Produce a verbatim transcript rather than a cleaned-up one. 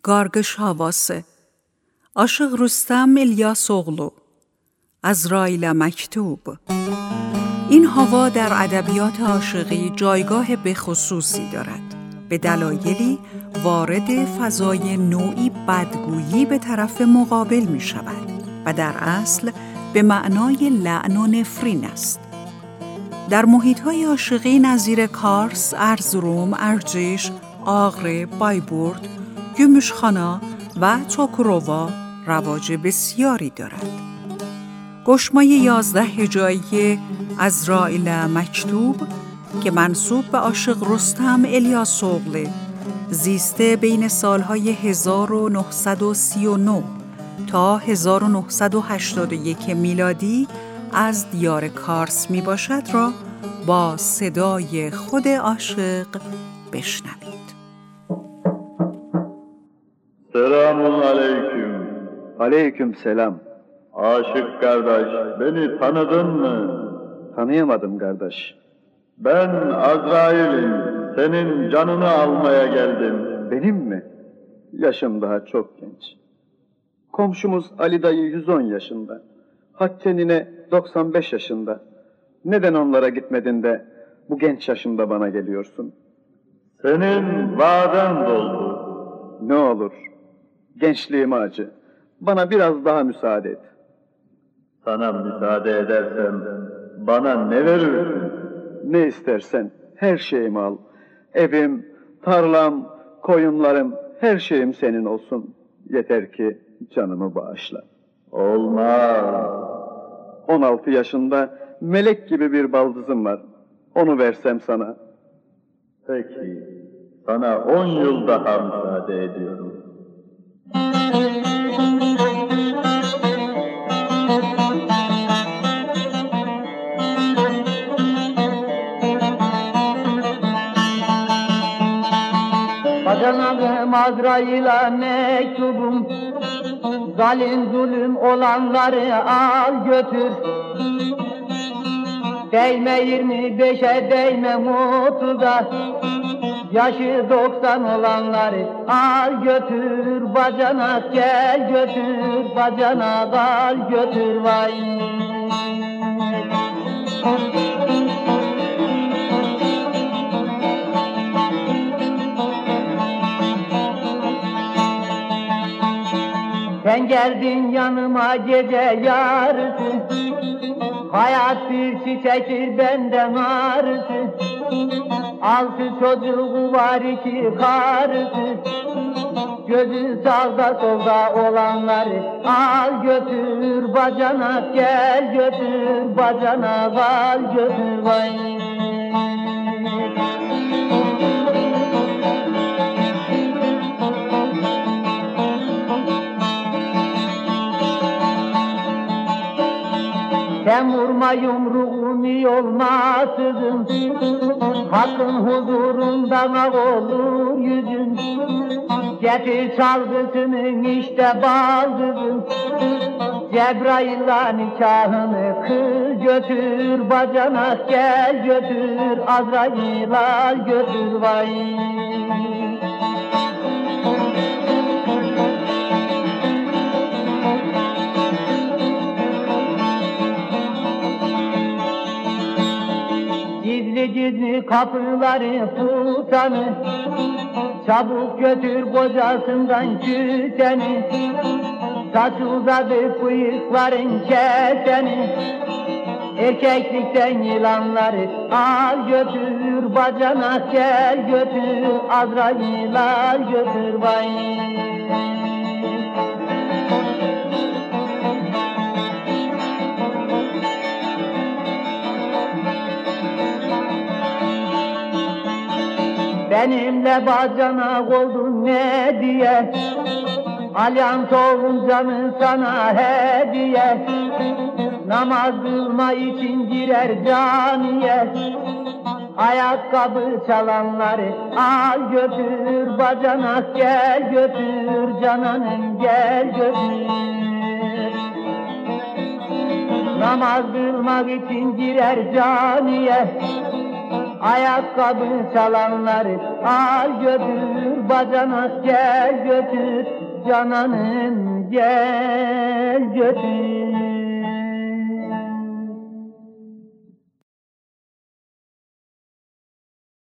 Qarqış havası. Aşıq Rüstəm İlyasoğlu. عزراییل مکتوب. این هوا در ادبیات عاشقی جایگاه به خصوصی دارد. به دلایلی وارد فضای نوعی بدگویی به طرف مقابل می شود و در اصل به معنای لعن و نفرین است. در محیط‌های عاشقی نظیر کارس، ارزروم، ارجش، آغره، بایبورد، گمüşxana و توکرووا رواج بسیاری دارد. گشمای یازده هجایی عزراییل مکتوب که منسوب به عاشق رستم الیاسوغل زیسته بین سالهای هزار و نهصد و سی و نه تا هزار و نهصد و هشتاد و یک میلادی از دیار کارس می باشد را با صدای خود عاشق بشنوید. Selamun aleyküm. Aleyküm selam. Aşık kardeş, beni tanıdın mı? Tanıyamadım kardeş. Ben Azrail'im, senin canını almaya geldim. Benim mi? Yaşım daha çok genç. Komşumuz Ali dayı yüz on yaşında. Hakkı nine doksan beş yaşında. Neden onlara gitmedin de bu genç yaşında bana geliyorsun? Senin vaden doldu. Ne olur, gençliğime acı. Bana biraz daha müsaade et. Sana müsaade edersem bana ne verirsin? Ne istersen her şeyimi al. Evim, tarlam, koyunlarım, her şeyim senin olsun. Yeter ki canımı bağışla. Olmaz. on altı yaşında melek gibi bir baldızım var. Onu versem sana. Peki, sana on yıl daha müsaade ediyorum. Bacanağım Azrail'e mektubum, zalim zulüm olanları al götür. Değme yirmi beşe değme otuza, yaşı doksan olanları al götür. Bacanak gel götür, bacanak al götür vay. Sen geldin yanıma gece yarısı, hayat bir çiçektir benden ağrısı. Altı çocuğu var iki karısı, gözü sağda solda olanları al götür. Bacanak gel götür, bacanak al götür vay. Sen vurma yumruğunu olmasın, hakkın huzurundan ak olur yüzün. Getir çalgısının işte baldızın, Cebrail'la nikahını kır götür. Bacanak gel götür, Azrail'a götür vay. Gizli gizli kapıları tutanı, çabuk götür kocasından küseni. Saç uzadı bıyıkların keseni, erkeklikten yılanları al götür. Bacanak gel götür, Azrail'a götür vay. Benimle bacanak oldun ne diye, alyans oğlum canın sana hediye. Namaz kılma için girer camiye, ayakkabı çalanları al götür. Bacanak gel götür, cananım gel götür. Namaz kılmak için girer camiye, Ayakkabı çalanları al götür, bacanak gel götür, cananım gel götür.